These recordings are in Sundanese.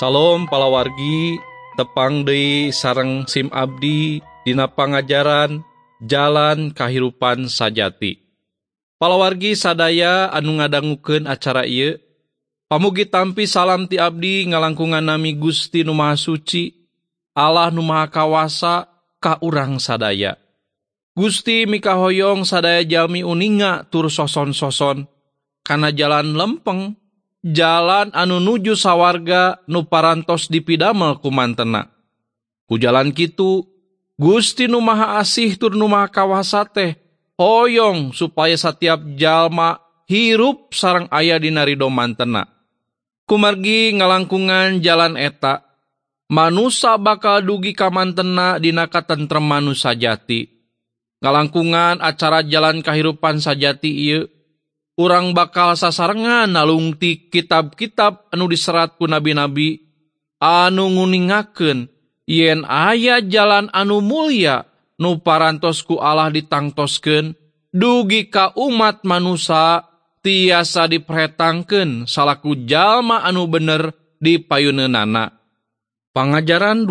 Salom palawargi, tepang deui sareng Sim Abdi dina pangajaran Jalan Kahirupan Sajati. Palawargi sadaya anu ngadangukeun acara ieu, pamugi tampi salam ti abdi ngalangkungan nami Gusti Nu Maha Suci, Allah Nu Maha Kawasa ka urang sadaya. Gusti mikahoyong sadaya jalmi uninga tur soson-soson kana jalan lempeng, jalan anu nuju sawarga nu parantos dipidamel ku mantena. Ku jalan kitu, Gusti Nu Maha Asih tur Nu Maha Kawasa teh hoyong supaya setiap jalma hirup sareng aya dina ridho mantena. Kumargi ngalangkungan jalan eta, manusa bakal dugi ka mantena dina katentreman nu sajati. Ngalangkungan acara Jalan Kahirupan Sajati ieu, urang bakal sasarengan nalungti kitab-kitab anu diserat ku nabi-nabi anu nguningakeun yen aya jalan anu mulya nu parantos ku Allah ditangtoskeun dugi ka umat manusia tiasa diperhetangkeun salaku jalma anu bener di payuneunana. Pangajaran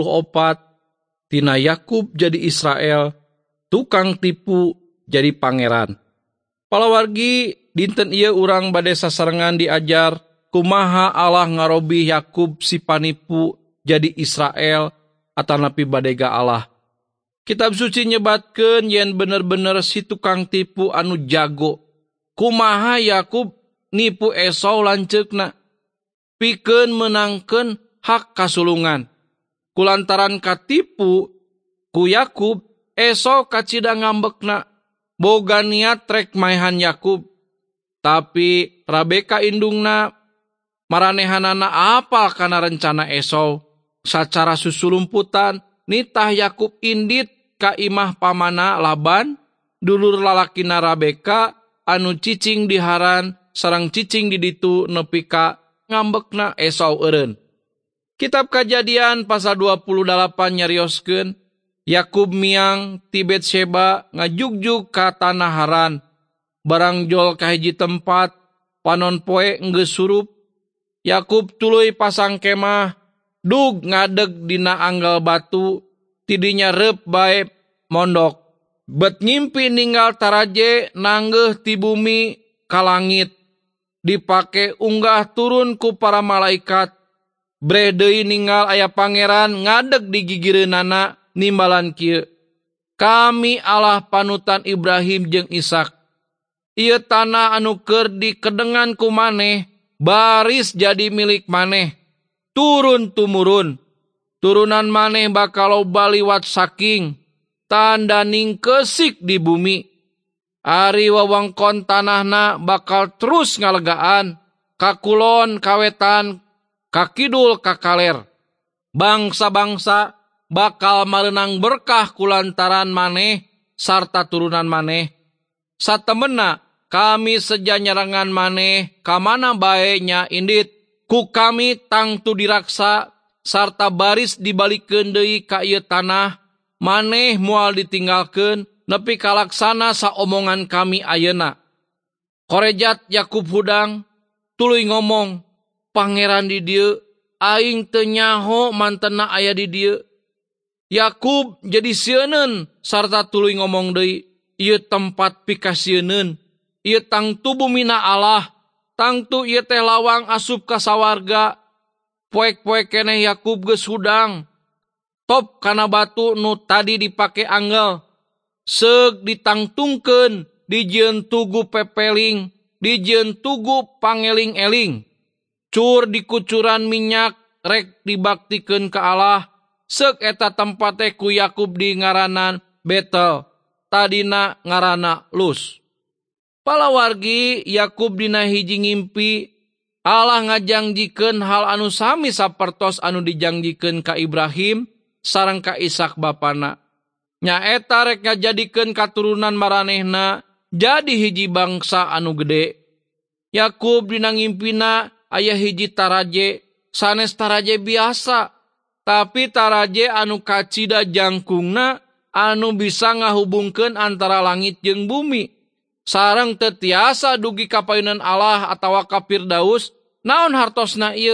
24 tina Yakub jadi Israel, tukang tipu jadi pangeran. Palawargi, dinten ieu urang bade sasarengan diajar kumaha Allah ngarobih Yakub si panipu jadi Israel atanapi badega Allah. Kitab suci nyebatkeun yen bener-bener si tukang tipu anu jago. Kumaha Yakub nipu Esau lanceukna, pikeun menangkeun hak kasulungan. Kulantaran katipu ku Yakub, Esau kacida ngambekna, boga niat rek maehan Yakub. Tapi Rabeka indungna maranehanana apal kana rencana Esau. Sacara susulumputan nitah Yakub indit ka imah pamana Laban, dulur lalakina Rabeka anu cicing di Haran sareng cicing di ditu nepi ka ngambekna Esau eureun. Kitab Kejadian pasal 28 nyarioskeun Yakub miang ti Betsheba ngajugjug ka tanah Haran. Barang jol ka hiji tempat, panon poe enggeus surup, Yakub tuluy pasang kemah, dug ngadeg dina anggal batu, tidinya reup bae mondok. Bet ngimpi ninggal taraje nanggeuh ti bumi ka langit, dipake unggah turun ku para malaikat. Bre deui ninggal aya pangeran ngadeg di gigireunana nimbalan kieu, kami Allah panutan Ibrahim jeung Ishak. Ieu tanah anu keur dikedengan ku maneh baris jadi milik maneh turun tumurun. Turunan maneh bakal loba liwat saking tanda ningkeusik di bumi. Ari wewengkon tanahna bakal terus ngalegaan ka kulon kawetan ka kidul ka kaler. Bangsa-bangsa bakal mareunang berkah kulantaran maneh sarta turunan maneh. Satemena kami seja nyerangan maneh kamana bae nya indit, ku kami tangtu diraksa sarta baris dibalikeun deui ka ieu tanah, maneh moal ditinggalkeun nepi kalaksana saomongan kami ayeuna. Korejat Yakub hudang tuluy ngomong, pangeran di dieu aing teu nyaho mantena aya di dieu. Yakub jadi sieuneun sarta tuluy ngomong deui, ieu tempat pikasieunun, ieu tangtu bumina Allah, tangtu ieu teh lawang asup ka sawarga. Poek-poek keneh Yakub geus hudang, top kana batu nu tadi dipake anggel, seug ditangtungkeun dijieun tugu pepeling, dijieun tugu pangeling-eling. Cur dikucuran minyak rek dibaktikeun ka Allah, seug eta tempat teh ku Yakub di ngaranan Betel, tadina ngaranna Luz. Palawargi, Yakub dina hiji ngimpi Allah ngajangjikeun hal anu sami sapertos anu dijangjikeun ka Ibrahim sareng ka Ishak bapana. Nyaeta rek ngajadikeun katurunan maranehna jadi hiji bangsa anu gede. Yakub dina ngimpina aya hiji taraje, sanes taraje biasa, tapi taraje anu kacida jangkungna anu bisa ngahubungkeun antara langit jeung bumi. Sareng teu tiasa dugi ka payunan Allah atawa ka Firdaus, naon hartosna ieu?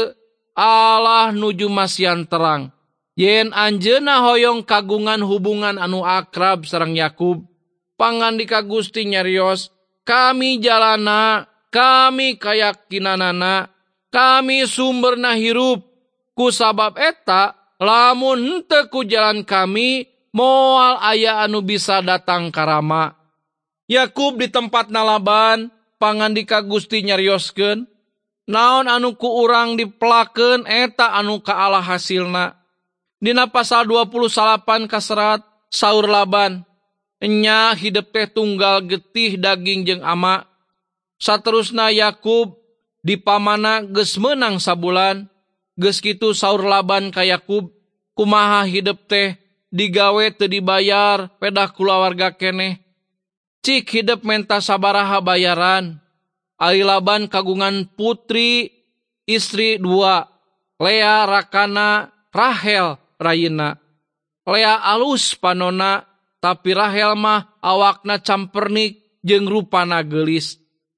Allah nuju masian terang. Yen anjeunna hoyong kagungan hubungan anu akrab sareng Yakub, pangandika Gusti nyarios, kami jalana, kami kayakinanana, kami sumberna hirup. Ku sabab eta, lamun henteu ku jalan kami, moal aya anu bisa datang karama. Yakub di tempat Laban, pangandika Gusti nyarioskeun, naon anu ku urang dipelakeun eta anu kaalah hasilna. Dina pasal 28 kaserat, saur Laban, enya hidup teh tunggal getih daging jeung ama. Saterusna Yakub dipamana geus meunang sabulan. Geus kitu saur Laban ka Yakub, kumaha hidup teh digawe teu dibayar pedah kulawarga keneh. Cik hidup menta sabaraha bayaran. Ari Laban kagungan putri, istri 2, Lea rakana, Rahel rayina. Lea alus panona, tapi Rahel mah awakna campernik jeung rupana geulis.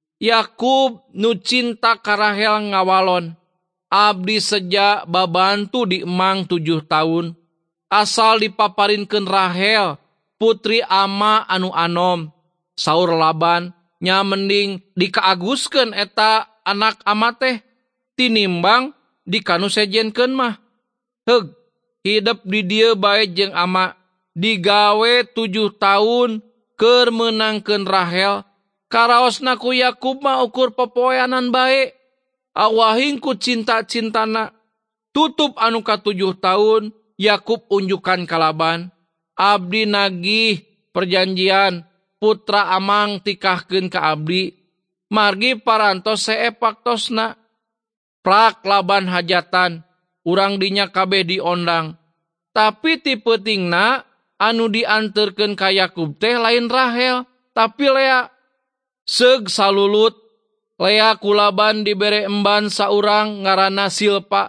Yakub nu cinta ka Rahel ngawalon, abdi seja babantu di emang 7 tahun. Asal dipaparinkeun Rahel, putri ama anu anom. Saur Laban, nya mending dikaaguskeun eta anak ama teh, tinimbang dikanu sejenkeun mah. Heug, hidup di dieu bae jeung ama, digawe 7 tahun keur meunangkeun Rahel. Karaosna ku Yakub mah ukur pepoeanan bae. Awahing ku cinta-cintana. Tutup anu ka 7 tahun, Yakub unjukan ka Laban, abdi nagih perjanjian, putra amang tikahkeun ka abdi, margi parantos seepaktosna. Prak Laban hajatan, urang dinya kabeh diondang. Tapi ti peutingna anu dianterkeun ka Yakub teh lain Rahel, tapi Lea. Seug salulut, Lea ku Laban dibere emban saurang ngaranna Silpa.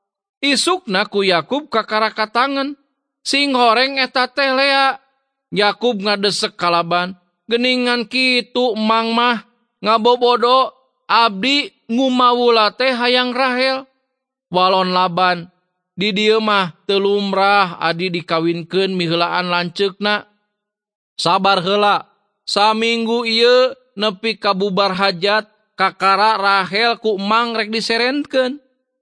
Isukna ku Yakub kakarakatangan, sing horeng eta teh Lea. Yakub ngadesek ka Laban, geningan kitu emang mah ngabobodo, abdi ngumawula teh hayang Rahel. Walon Laban, di dieu mah teu lumrah adi dikawinkeun miheulaan lanceukna. Sabar heula, saminggu ieu nepi kabubar hajat, kakara Rahel ku emang rek diserenkeun.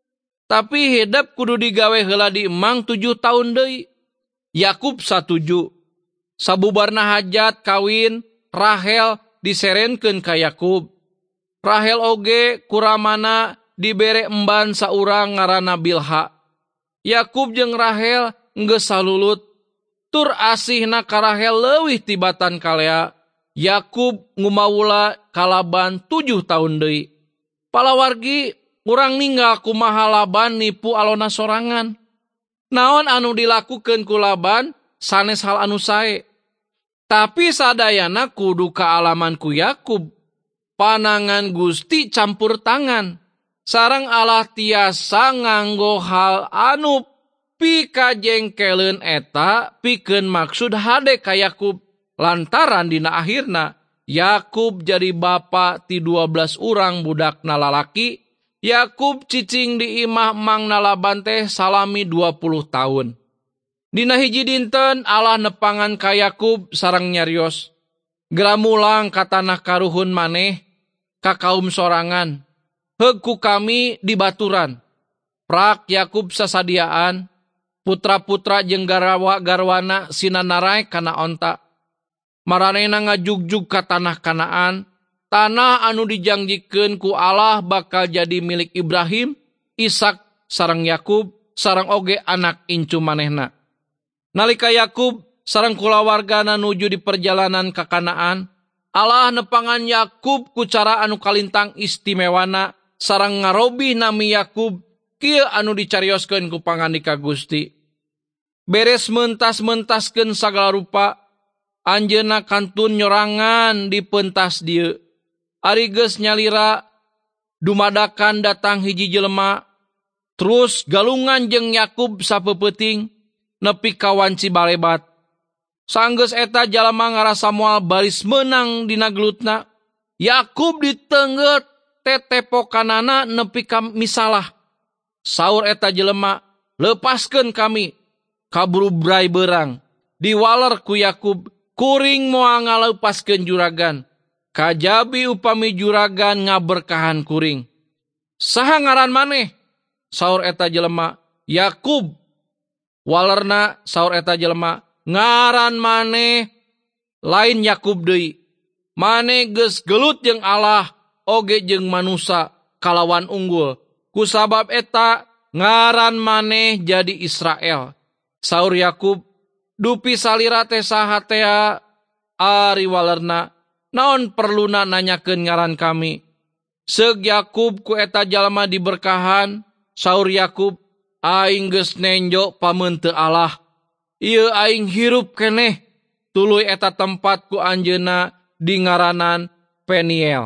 Tapi hidup kudu digawe heula di emang 7 tahun deui. Yakub satuju. Sabubarna hajat kawin, Rahel diserenkeun ka Yakub. Rahel oge kuramana dibere emban saurang ngaranna Bilha. Yakub jeung Rahel geus salulut. Tur asihna ka Rahel leuwih tibatan ka Lea. Yakub ngumawula ka Laban 7 tahun deui. Palawargi, urang ninggal kumaha Laban nipu alona sorangan. Naon anu dilakukeun ku Laban sanes hal anu sae. Tapi sadayana kudu kaalaman ku Yakub. Panangan Gusti campur tangan. Sareng Allah tiasa nganggo hal anu pikajengkeleun eta pikeun maksud hade ka Yakub. Lantaran dina akhirna Yakub jadi bapa ti 12 urang budakna lalaki. Yakub cicing di imah emangna Laban teh salami 20 tahun. Dina hiji dinten Allah nepangan ka Yakub sareng nyarios, geura mulang ka tanah karuhun maneh ka kaum sorangan. Heug ku kami di baturan. Prak Yakub sasadiaan, putra-putra jeung garwa-garwana sinanaraek kana onta. Maranehna ngajugjug ka tanah Kanaan, tanah anu dijangjikeun ku Allah bakal jadi milik Ibrahim, Ishak sareng Yakub, sareng oge anak incu manehna. Nalika Yakub sareng kulawargana nuju di perjalanan ka Kanaan, Allah nepangan Yakub ku cara anu kalintang istimewana sareng ngarobih nami Yakub kieu anu dicarioskeun ku pangandika Gusti. Beres mentas-mentaskeun sagala rupa, anjeunna kantun nyorangan di pentas dieu. Ari geus nyalira, dumadakan datang hiji jelema, terus galungan jeung Yakub sapeupeting nepi ka wanci balebat. Sanggeus eta jalema ngarasa moal baris meunang dina gelutna, Yakub diteunggeut tetepokanana nepi ka misalah. Saur eta jelema, "Lepaskeun kami." Kaburu brai berang. Diwaler ku Yakub, kuring moal ngalepaskeun juragan. Kajabi upami juragan ngaberkahan kuring. "Saha ngaran maneh?" saur eta jelema. "Yakub." Walerna saur eta jelema, "Ngaran maneh lain Yakub deui. Maneh geus gelut jeung Allah oge jeung manusa kalawan unggul. Kusabab eta ngaran maneh jadi Israel." Saur Yakub, "Dupi salira teh saha tea?" Ari walerna, "Naon perluna nanyakeun ngaran kami?" Seug Yakub ku eta jalma diberkahan. Saur Yakub, "Aing geus nenjo pameun teu Allah. Ieu aing hirup keneh." Tuluy eta tempat ku anjeunna dingaranan Peniel.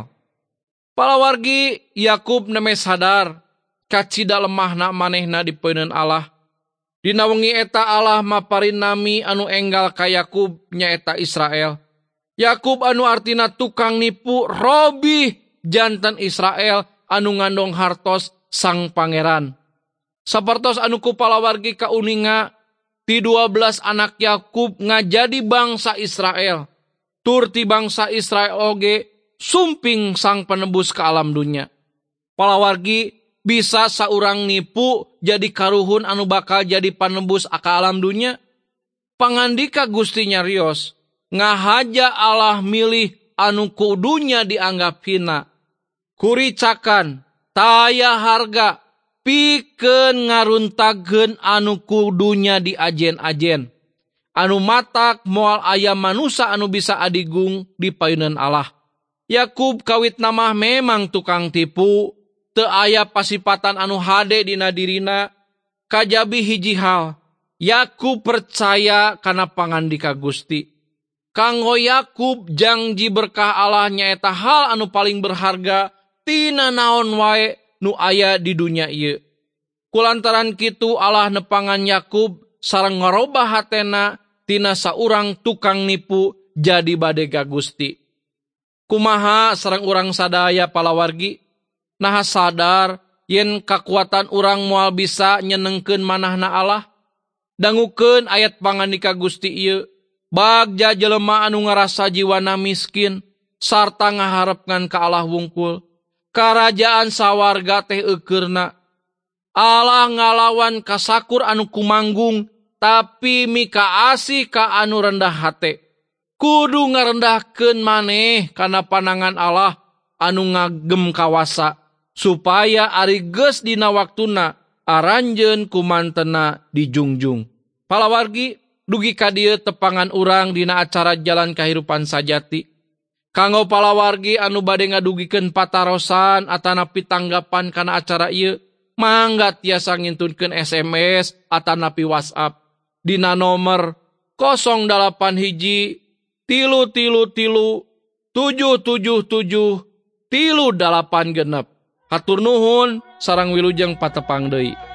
Palawargi Yakub neme sadar kacida lemahna manehna di peuneun Allah. Dina wengi eta Allah maparin nami anu enggal ka Yakub nyaeta Israel. Yakub anu artina tukang nipu robih janten Israel anu ngandung hartos sang pangeran. Sapertos anu ku palawargi kauninga ti 12 anak Yakub ngajadi bangsa Israel. Tur ti bangsa Israel oge sumping sang penebus ka alam dunya. Palawargi bisa saurang nipu jadi karuhun anu bakal jadi panebus ka alam dunya. Pangandika Gusti nyarios, ngahaja Allah milih anu kudunya dianggap hina. Kuricakan, taya harga, pikeun ngaruntagkeun anu kudunya diajen-ajen. Anu matak moal aya manusa anu bisa adigung di payuneun Allah. Yakub kawit namah memang tukang tipu, teu aya pasipatan anu hade dina dirina. Kajabi hiji hal, Yakub percaya kana pangandika Gusti. Kanggo Yakub janji berkah Allah nyaeta hal anu paling berharga tina naon wae nu aya di dunia ieu. Kulantaran kitu Allah nepangan Yakub sareng ngarobah hatena tina saurang tukang nipu jadi bade ka Gusti. Kumaha sareng urang sadaya palawargi? Nah sadar yen kakuatan urang moal bisa nyenengkeun manahna Allah. Dangukeun ayat pangandika Gusti ieu, bagja jelema anu ngarasa jiwana miskin sarta ngaharepkeun ka Allah wungkul. Karajaan sawarga teh eukeurna. Allah ngalawan kasakur anu kumanggung, tapi mika asih ka anu rendah hate. Kudu ngarendahkeun maneh kana panangan Allah anu ngagem kawasa, supaya ari geus dina waktuna aranjeun kumantena dijungjung. Palawargi, dugi ka dieu tepangan urang dina acara Jalan Kahirupan Sajati. Kanggo palawargi anu bade ngadugikeun patarosan atanapi tanggapan kana acara ieu, mangga tiasa ngintunkeun SMS atanapi WhatsApp dina nomer 081 333 777 386. Hatur nuhun sareng wilujeng patepang deui.